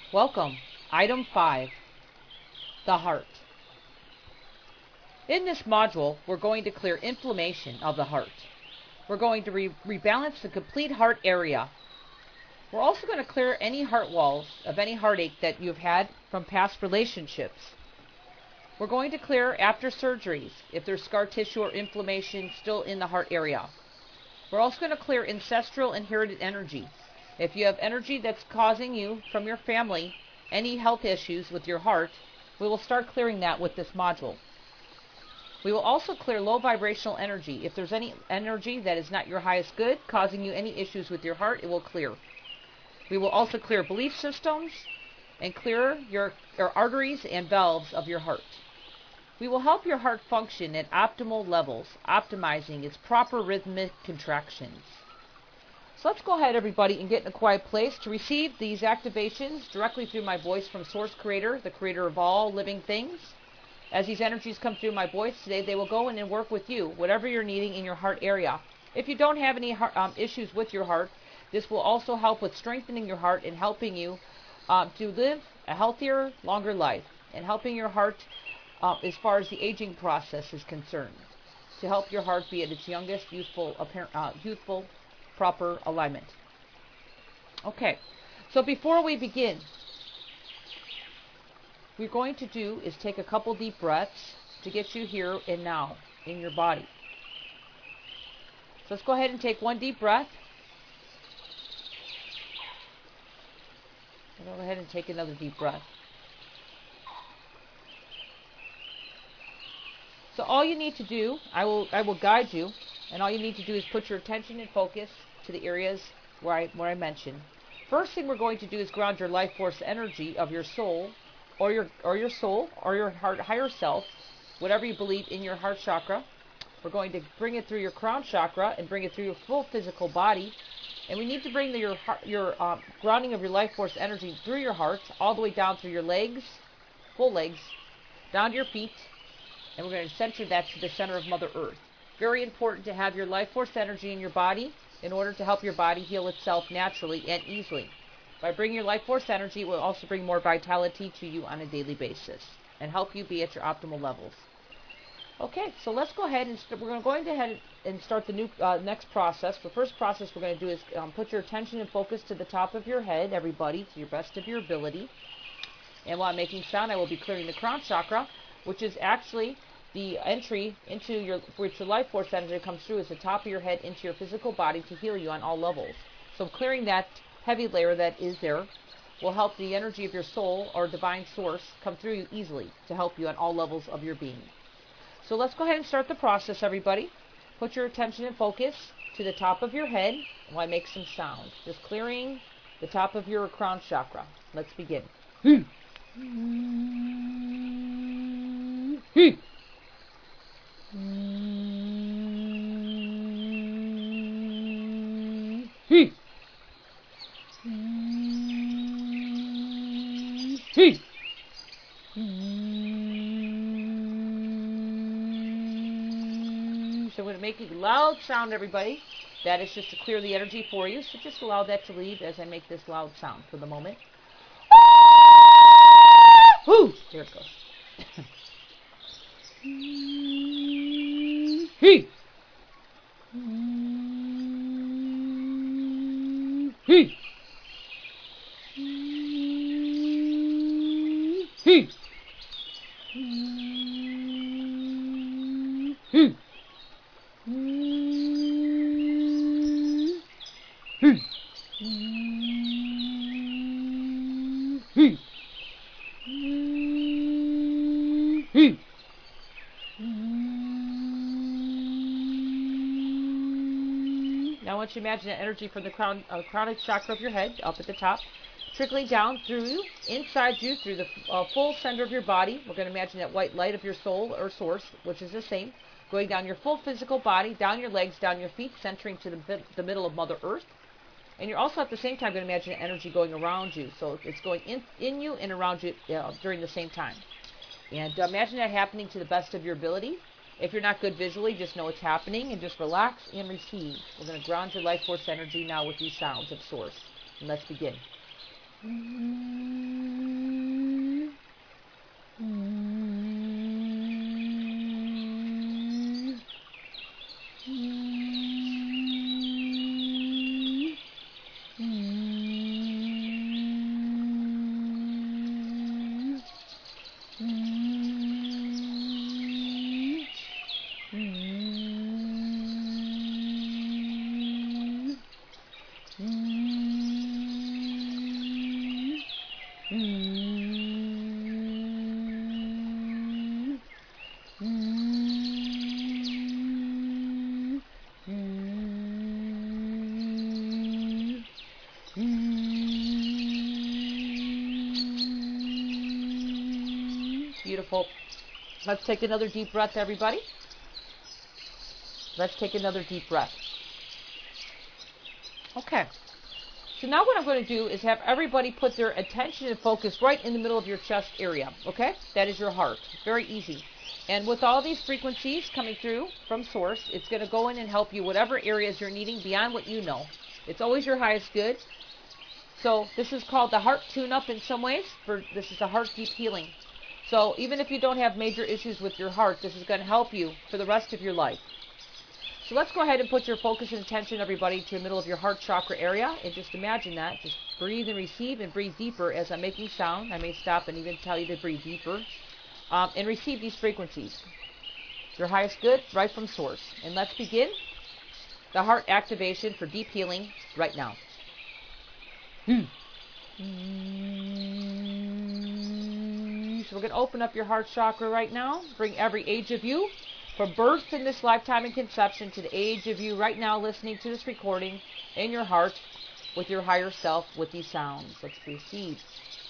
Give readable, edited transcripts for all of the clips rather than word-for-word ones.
Welcome. Item 5, the heart. In this module, we're going to clear inflammation of the heart. We're going to rebalance the complete heart area. We're also going to clear any heart walls of any heartache that you've had from past relationships. We're going to clear after surgeries if there's scar tissue or inflammation still in the heart area. We're also going to clear ancestral inherited energy. If you have energy that's causing you from your family any health issues with your heart, we will start clearing that with this module. We will also clear low vibrational energy. If there's any energy that is not your highest good causing you any issues with your heart, it will clear. We will also clear belief systems and clear your arteries and valves of your heart. We will help your heart function at optimal levels, optimizing its proper rhythmic contractions. So let's go ahead, everybody, and get in a quiet place to receive these activations directly through my voice from Source Creator, the creator of all living things. As these energies come through my voice today, they will go in and work with you, whatever you're needing in your heart area. If you don't have any issues with your heart, this will also help with strengthening your heart and helping you to live a healthier, longer life, and helping your heart as far as the aging process is concerned, to help your heart be at its youngest, youthful, proper alignment. Okay, so before we begin, what we're going to do is take a couple deep breaths to get you here and now in your body. So let's go ahead and take one deep breath. And go ahead and take another deep breath. So all you need to do, I will guide you, and all you need to do is put your attention and focus to the areas where I mentioned. First thing we're going to do is ground your life force energy of your soul, or your soul, or your heart, higher self, whatever you believe in your heart chakra. We're going to bring it through your crown chakra and bring it through your full physical body. And we need to bring your grounding of your life force energy through your heart, all the way down through your legs, full legs, down to your feet. And we're going to center that to the center of Mother Earth. Very important to have your life force energy in your body in order to help your body heal itself naturally and easily. By bringing your life force energy, it will also bring more vitality to you on a daily basis and help you be at your optimal levels. Okay, so let's go ahead and we're going to go ahead and start the new next process. The first process we're going to do is put your attention and focus to the top of your head, everybody, to your best of your ability. And while I'm making sound, I will be clearing the crown chakra, which is actually the entry into which your life force energy comes through is the top of your head into your physical body to heal you on all levels. So clearing that heavy layer that is there will help the energy of your soul or divine source come through you easily to help you on all levels of your being. So let's go ahead and start the process, everybody. Put your attention and focus to the top of your head while I make some sound. Just clearing the top of your crown chakra. Let's begin. So I'm going to make a loud sound, everybody. That is just to clear the energy for you. So just allow that to leave as I make this loud sound for the moment. Woo! There it goes. Now I want you to imagine that energy from the crown chakra of your head, up at the top, trickling down through you, inside you, through the full center of your body. We're going to imagine that white light of your soul or source, which is the same, going down your full physical body, down your legs, down your feet, centering to the middle of Mother Earth. And you're also at the same time going to imagine energy going around you. So it's going in you and around you during the same time. And imagine that happening to the best of your ability. If you're not good visually, just know it's happening and just relax and receive. We're going to ground your life force energy now with these sounds of source. And let's begin. Beautiful. Let's take another deep breath, everybody. Let's take another deep breath. Okay. So now what I'm going to do is have everybody put their attention and focus right in the middle of your chest area. Okay? That is your heart. Very easy. And with all these frequencies coming through from source, it's going to go in and help you whatever areas you're needing beyond what you know. It's always your highest good. So this is called the heart tune-up in some ways. This is a heart deep healing. So even if you don't have major issues with your heart, this is going to help you for the rest of your life. So let's go ahead and put your focus and attention, everybody, to the middle of your heart chakra area. And just imagine that. Just breathe and receive and breathe deeper as I'm making sound. I may stop and even tell you to breathe deeper. And receive these frequencies. Your highest good right from source. And let's begin the heart activation for deep healing right now. So we're going to open up your heart chakra right now. Bring every age of you from birth in this lifetime and conception to the age of you right now listening to this recording in your heart with your higher self with these sounds. Let's proceed.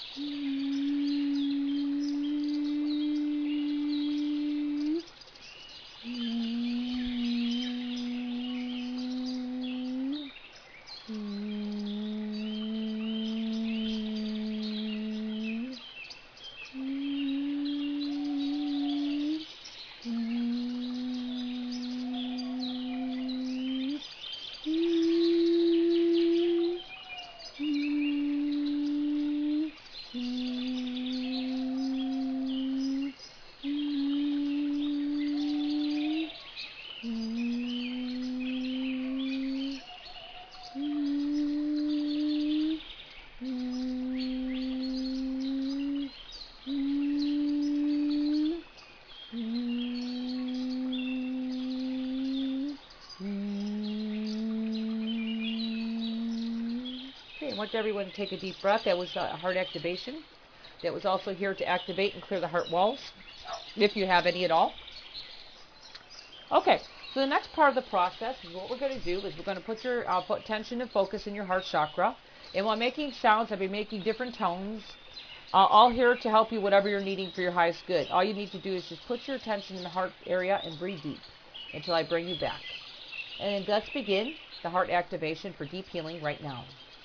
I want everyone to take a deep breath. That was a heart activation. That was also here to activate and clear the heart walls, if you have any at all. Okay, so the next part of the process is what we're going to do is we're going to put your put attention and focus in your heart chakra. And while making sounds, I'll be making different tones, all here to help you whatever you're needing for your highest good. All you need to do is just put your attention in the heart area and breathe deep until I bring you back. And let's begin the heart activation for deep healing right now.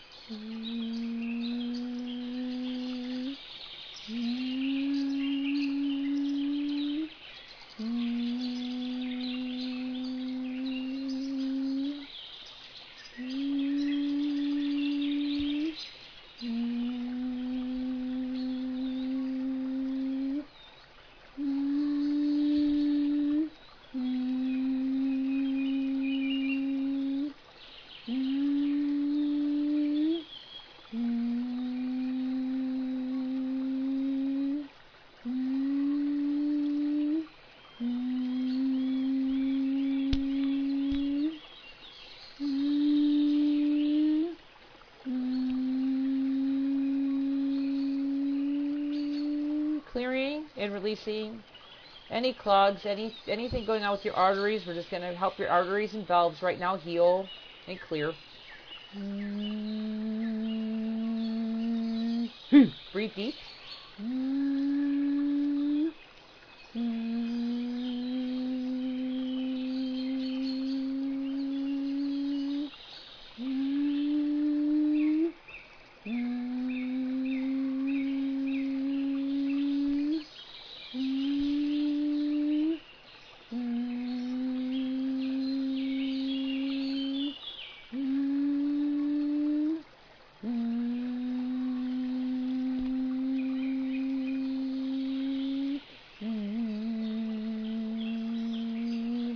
Clearing and releasing any clogs, anything going on with your arteries. We're just going to help your arteries and valves right now heal and clear. Breathe deep.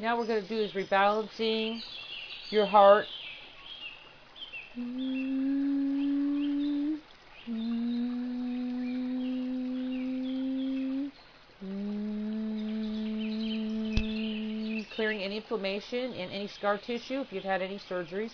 now we're going to do is rebalancing your heart. Clearing any inflammation and any scar tissue if you've had any surgeries.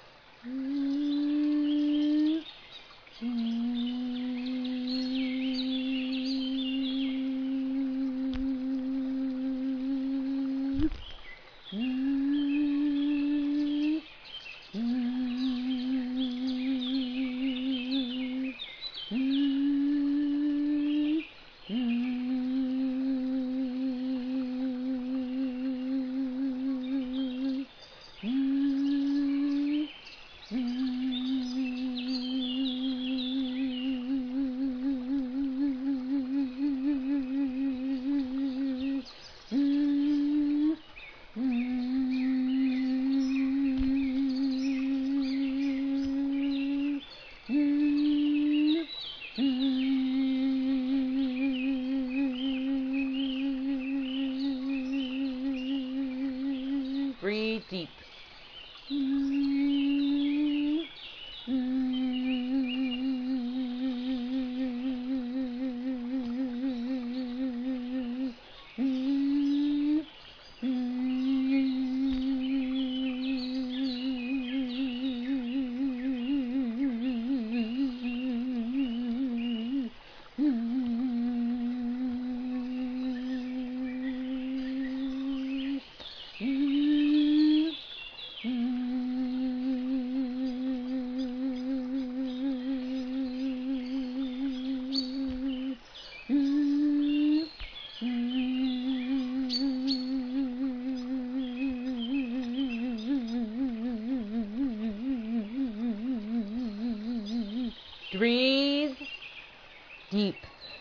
Breathe deep. Breathe deep.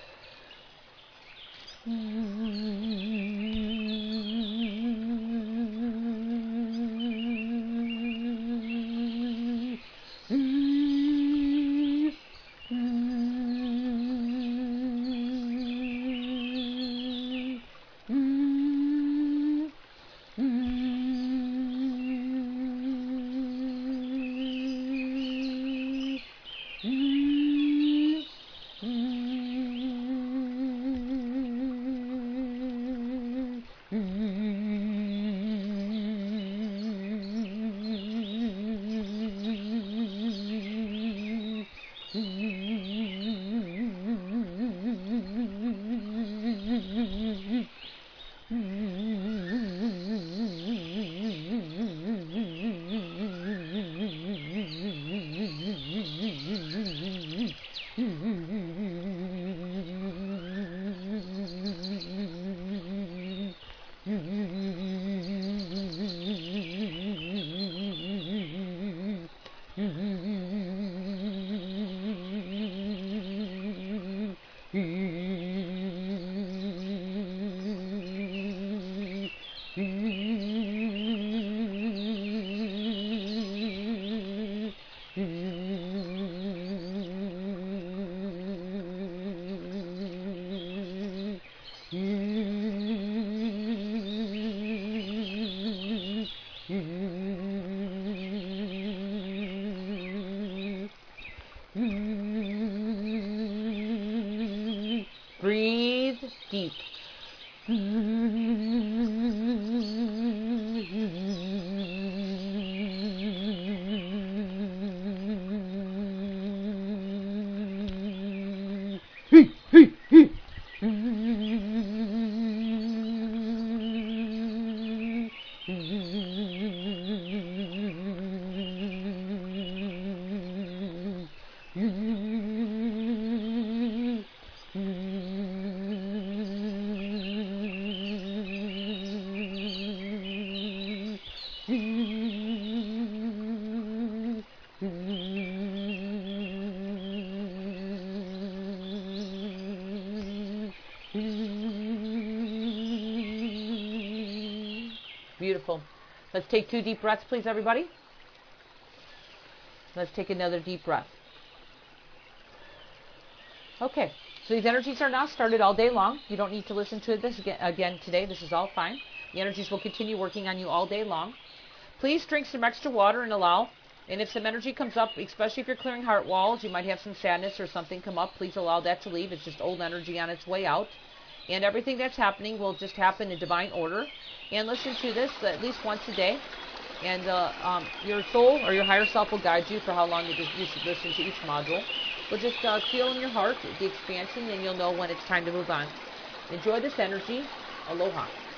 Breathe deep. Beautiful. Let's take 2 deep breaths, please, everybody. Let's take another deep breath. Okay, so these energies are now started all day long. You don't need to listen to this again today. This is all fine. The energies will continue working on you all day long. Please drink some extra water and allow. And if some energy comes up, especially if you're clearing heart walls, you might have some sadness or something come up, please allow that to leave. It's just old energy on its way out. And everything that's happening will just happen in divine order. And listen to this at least once a day. And your soul or your higher self will guide you for how long you should listen to each module. But just feel in your heart the expansion, and you'll know when it's time to move on. Enjoy this energy. Aloha.